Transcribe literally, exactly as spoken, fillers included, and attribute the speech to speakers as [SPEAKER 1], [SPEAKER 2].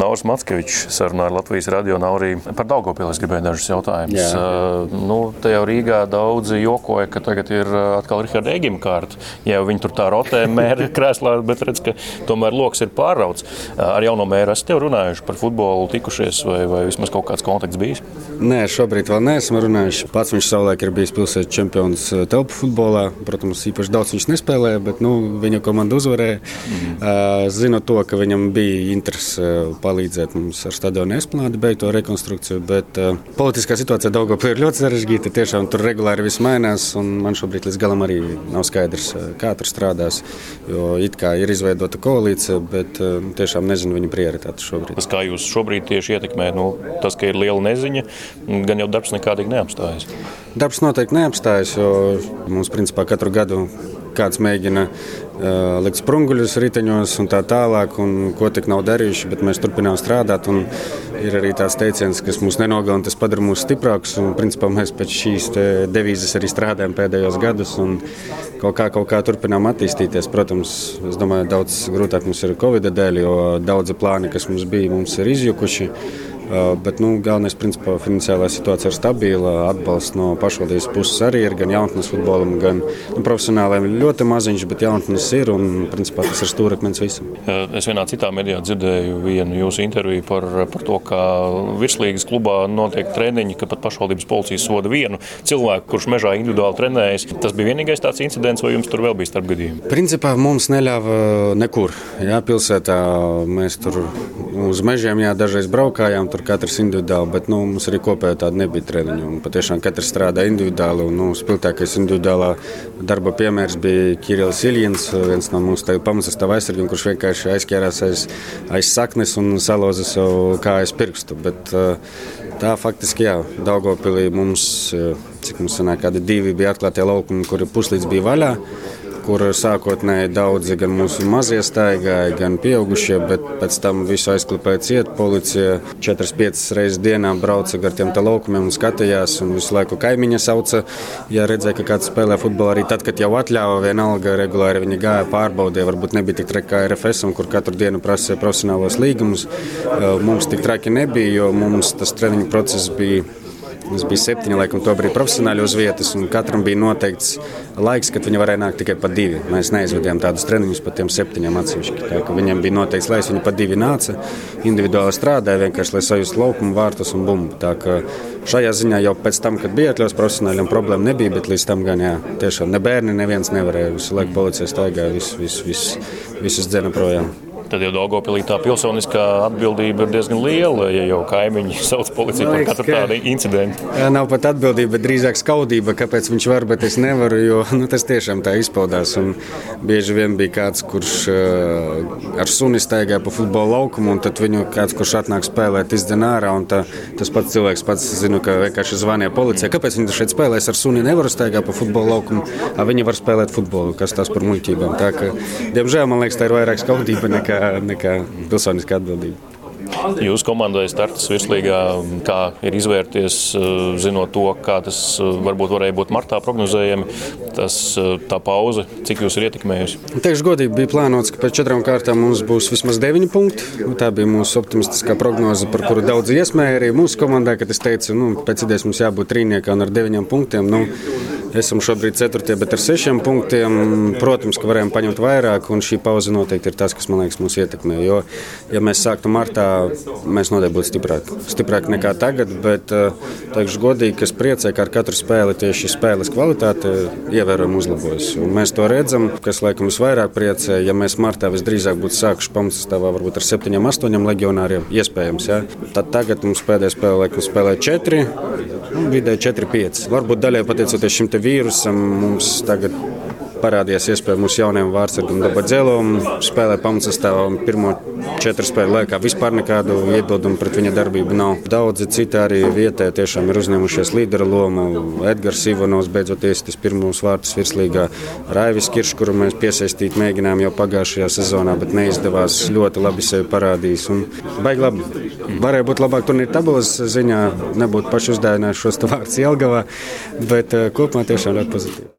[SPEAKER 1] Nauris Mackevičs sarunā ar Latvijas radio. Nauri, par Daugavpili es gribēju dažus jautājumus. Uh, nu, te jau Rīgā daudzi jokoja, ka tagad ir atkal Riharda Egima kārta. Ja viņi tur tā rotē mēra krēslā, bet redz, ka tomēr loks ir pārrauts. Uh, ar jauno mēru esat tev runājuši par futbolu, tikušies vai, vai vismaz kaut kāds kontakts bijis?
[SPEAKER 2] Nē, šobrīd vēl neesam runājuši. Pats viņš savulaik ir bijis pilsētas čempions telpu futbolā. Protams, īpaši daudz viņš nespēlēja, bet nu, viņa komanda uzvarēja. Mm. Uh, zinu to, ka viņam bija interese palīdzēt mums ar stadionu Esplanādi beigt to rekonstrukciju, bet uh, politiskā situācija Daugavpilī ir ļoti sarežģīta. Tiešām tur regulāri viss mainās, un man šobrīd līdz galam arī nav skaidrs, kā tur strādās, jo it kā ir izveidota koalīcija, bet uh, tiešām nezinu viņa prioritāti šobrīd.
[SPEAKER 1] Tas, kā jūs šobrīd tieši ietekmē, nu, tas, ka ir liela neziņa, gan jau darbs nekādīgi neapstājas?
[SPEAKER 2] Darbs noteikti neapstājas, jo mums principā katru gadu kāds mēģina uh, likt sprunguļus riteņos un tā tālāk, un ko tik nav darījuši, bet mēs turpinām strādāt, un ir arī tāds teiciens, kas mūs nenogalina, tas padara mūs stiprākus, un principā mēs pēc šīs devīzes arī strādājam pēdējos gadus, un kaut kā, kaut kā turpinām attīstīties. Protams, es domāju, daudz grūtāk mums ir Covida dēļ, jo daudzi plāni, kas mums bija, mums ir izjukuši. Uh, bet nu, galvenais, principā, finansiālā situācija ir stabila, atbalsts no pašvaldības puses arī ir, gan jaunatnes futbolam, gan nu, profesionāliem ļoti maziņš, bet jaunatnes ir, un principā tas ir stūrakmens visam.
[SPEAKER 1] Es vienā citā medijā dzirdēju vienu jūsu interviju par, par to, ka virslīgas klubā notiek treniņi, ka pat pašvaldības policija soda vienu cilvēku, kurš mežā individuāli trenējas. Tas bija vienīgais tāds incidents, vai jums tur vēl bija starpgadījumi?
[SPEAKER 2] Principā mums neļāva nekur. Jā, pilsētā mēs tur uz mežiem jā, dažreiz braukājām, tur katrs individuāli, bet nu, mums arī kopējā tāda nebija treniņa. Un patiešām katrs strādā individuāli. Un, nu, spilgtākais individuālā darba piemērs bija Kirillis Iljins, viens no mūsu pamatsastāva aizsargiem, kurš vienkārši aizķērās aiz, aiz saknes un salauza savu kājas pirkstu. Bet tā faktiski, jā, Daugavpilī mums, cik mums sanāk, kādi divi bija atklātie laukumi, kuri puslīdz bija vaļā, kur sākotnēji daudzi gan mūsu mazie staigāja, gan pieaugušie, bet pēc tam visu aizklipēja ciet. Policija četras piecas reizes dienā brauca gar tiem te laukumiem un skatījās, un visu laiku kaimiņa sauca, ja redzēja, ka kāds spēlē futbolu, arī tad, kad jau atļāva, vienalga regulāri viņi gāja pārbaudīja, varbūt nebija tik traki kā R F S, kur katru dienu prasīja profesionālos līgumus. Mums tik traki nebija, jo mums tas treniņu process bija Mums bija septiņi, laikam, to brīdi profesionāļi uz vietas, un katram bija noteikts laiks, kad viņi varēja nākt tikai pa divi. Mēs neizvedījām tādus treniņus par tiem septiņiem atsevišķi. Tā, ka viņiem bija noteikts laiks, viņi pa divi nāca, individuāli strādāja, vienkārši, lai sajustu laukumu, vārtus un bumbu. Tā ka šajā ziņā jau pēc tam, kad bija atļauts profesionāļiem, problēma nebija, bet līdz tam gan, jā, tiešām ne bērni, neviens nevarēja. Visu laiku policija staigāja, visus, visus, visus, visus dzena projām.
[SPEAKER 1] Tad jau Daugavpilī tā pilsoniskā atbildība ir diezgan liela, ja jau kaimiņi sauc policiju par katru tādu incidentu.
[SPEAKER 2] Jā, nav pat atbildība, bet drīzāk skaudība, kāpēc viņš var, bet es nevaru, jo nu, tas tiešām tā izpaudās. Un bieži vien bija kāds, kurš uh, ar suni staigāja pa futbola laukumu, un tad viņu kāds, kurš atnāk spēlēt, izdzen ārā, un tā, tas pats cilvēks pats zinu, ka vienkārši zvanīja policijai. Kāpēc viņi šeit spēlēs ar suni? Nevaru staigāt pa futbola laukumu, a viņi var spēlēt futbolu, kas tās par muļķībām. Tā ka, diemžēl, man liekas, tā ir vairāk skaudība nekā nekā pilsoniskā atbildība.
[SPEAKER 1] Jūsu komandai startas virslīgā, kā ir izvērties, zinot to, kā tas varbūt varēja būt martā prognozējami, tas, tā pauze, cik jūs ir ietekmējusi?
[SPEAKER 2] Teikšu godīgi, bija plānots, ka pēc četrām kārtām mums būs vismaz deviņi punkti. Tā bija mūsu optimistiskā prognoze, par kuru daudz iesmēja arī mūsu komandā, kad es teicu, nu, pēc idejas mums jābūt trīniekā un ar deviņiem punktiem. Nu, esam šobrīd ceturtie, bet ar sešiem punktiem, protams, ka varējām paņemt vairāk, un šī pauze noteikti ir tas, kas, man liekas, mūs ietekmē. Jo, ja mēs sāktu martā, mēs noteikti būtu stiprāki. Stiprāki nekā tagad, bet teikšu godīgi, kas priecē, ka ar katru spēli tieši spēles kvalitāte ievērojami uzlabojas. Un mēs to redzam, kas laikam visvairāk priecē, ja mēs martā visdrīzāk būtu sākuši pamatsastāvā varbūt ar septiņiem, astoņiem legionāriem, iespējams, ja? Tad tagad mums pēdējā spēle laikam spēlē četri, un vidēji četri pieci. Varbūt daļai pateicoties šim te vīrusam, mums tagad parādījās iespēja mūsu jaunajam vārdsargam Dabadzelovam spēlē pamatsastāvā un pirmo četru spēļu laikā vispār nekādu iebildumu pret viņa darbību nav. Daudzi citi arī vietē tiešām ir uzņēmušies līdera lomu. Edgars Ivanovs beidzot iesitīs pirmos vārtus virslīgā. Raivis Kiršs, kuru mēs piesaistīt mēģinām jau pagājušajā sezonā, bet neizdevās, ļoti labi sevi parādījis. Un baigi labi. Varēja būt labāk turnīra tabulas ziņā, nebūtu paši uzdāvinājuši šos vārdus Jelgavā, bet kopumā tiešām ļoti pozitīvi.